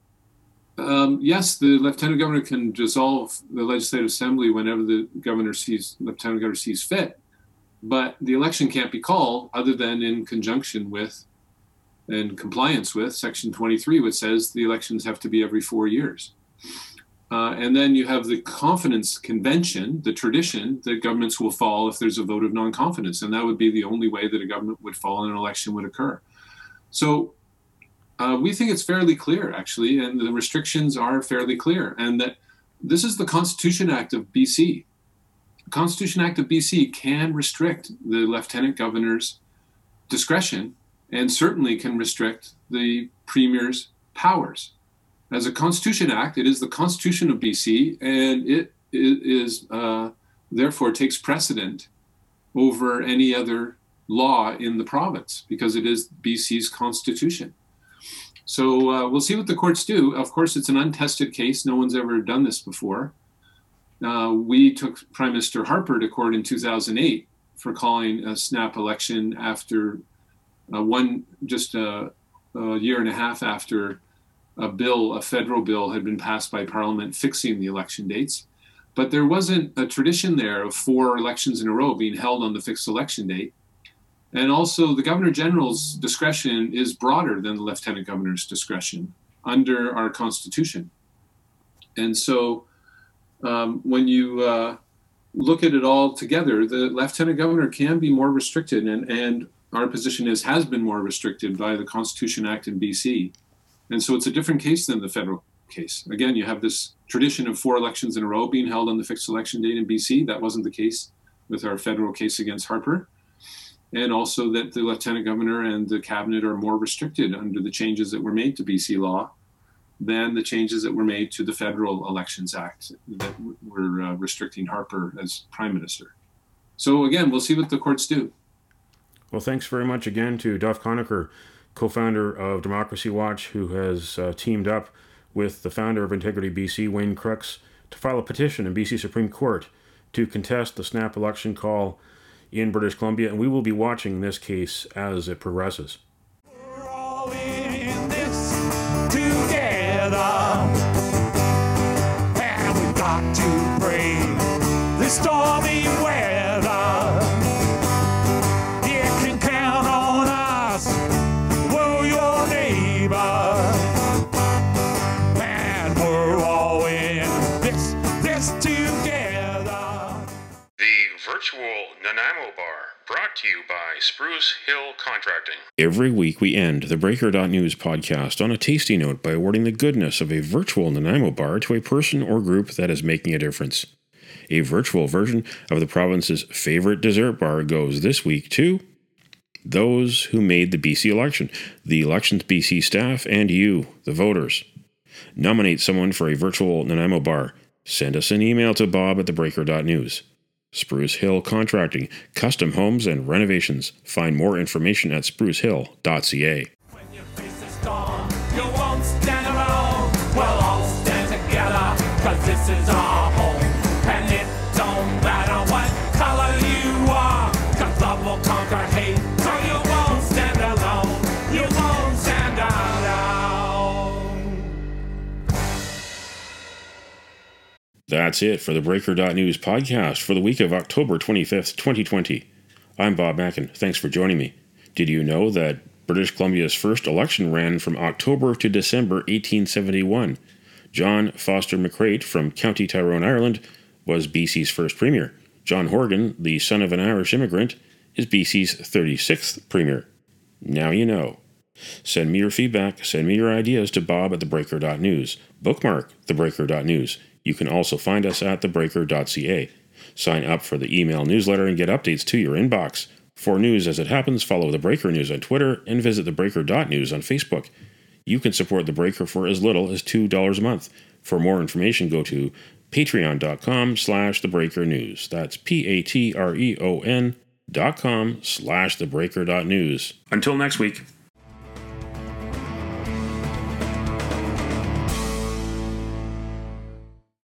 um, yes, the Lieutenant Governor can dissolve the Legislative Assembly whenever the governor sees, Lieutenant Governor sees fit, but the election can't be called other than in conjunction with and compliance with Section twenty-three, which says the elections have to be every four years. Uh, and then you have the confidence convention, the tradition that governments will fall if there's a vote of non-confidence. And that would be the only way that a government would fall and an election would occur. So uh, we think it's fairly clear, actually, and the restrictions are fairly clear. And that this is the Constitution Act of B C. The Constitution Act of B C can restrict the Lieutenant Governor's discretion and certainly can restrict the Premier's powers. As a Constitution Act, it is the Constitution of B C, and it is uh, therefore takes precedent over any other law in the province because it is B C's Constitution. So uh, we'll see what the courts do. Of course, it's an untested case. No one's ever done this before. Uh, we took Prime Minister Harper to court in two thousand eight for calling a snap election after uh, one, just a, a year and a half after a bill, a federal bill had been passed by Parliament fixing the election dates. But there wasn't a tradition there of four elections in a row being held on the fixed election date. And also the Governor General's discretion is broader than the Lieutenant Governor's discretion under our Constitution. And so um, when you uh, look at it all together, the Lieutenant Governor can be more restricted, and, and our position is has been more restricted by the Constitution Act in B C. And so it's a different case than the federal case. Again, you have this tradition of four elections in a row being held on the fixed election date in B C. That wasn't the case with our federal case against Harper. And also that the Lieutenant Governor and the Cabinet are more restricted under the changes that were made to B C law than the changes that were made to the Federal Elections Act that were uh, restricting Harper as Prime Minister. So again, we'll see what the courts do. Well, thanks very much again to Duff Conacher, co-founder of Democracy Watch, who has uh, teamed up with the founder of Integrity B C, Wayne Crooks, to file a petition in B C Supreme Court to contest the snap election call in British Columbia, and we will be watching this case as it progresses. We're all in this together, and we've got to brave this stormy weather. Virtual Nanaimo Bar, brought to you by Spruce Hill Contracting. Every week we end the Breaker dot News podcast on a tasty note by awarding the goodness of a virtual Nanaimo bar to a person or group that is making a difference. A virtual version of the province's favorite dessert bar goes this week to those who made the B C election, the Elections B C staff, and you, the voters. Nominate someone for a virtual Nanaimo bar. Send us an email to bob at the breaker dot news. Spruce Hill Contracting, custom homes and renovations. Find more information at spruce hill dot c a. When you face a storm, you won't stand alone. We'll all stand together, cause this is our home. And it don't matter what color you are, cause love will conquer hate. So you won't stand alone. You won't stand alone. That's it for the Breaker dot News podcast for the week of October twenty-fifth, twenty twenty. I'm Bob Mackin. Thanks for joining me. Did you know that British Columbia's first election ran from October to December eighteen seventy-one? John Foster McCreight from County Tyrone, Ireland, was B C's first premier. John Horgan, the son of an Irish immigrant, is B C's thirty-sixth premier. Now you know. Send me your feedback, send me your ideas to bob at the breaker dot news. Bookmark the breaker dot news. You can also find us at the breaker dot c a. Sign up for the email newsletter and get updates to your inbox. For news as it happens, follow The Breaker News on Twitter and visit the breaker dot news on Facebook. You can support The Breaker for as little as two dollars a month. For more information, go to patreon dot com slash the breaker news. That's P A T R E O N dot com slash thebreaker dot news. Until next week.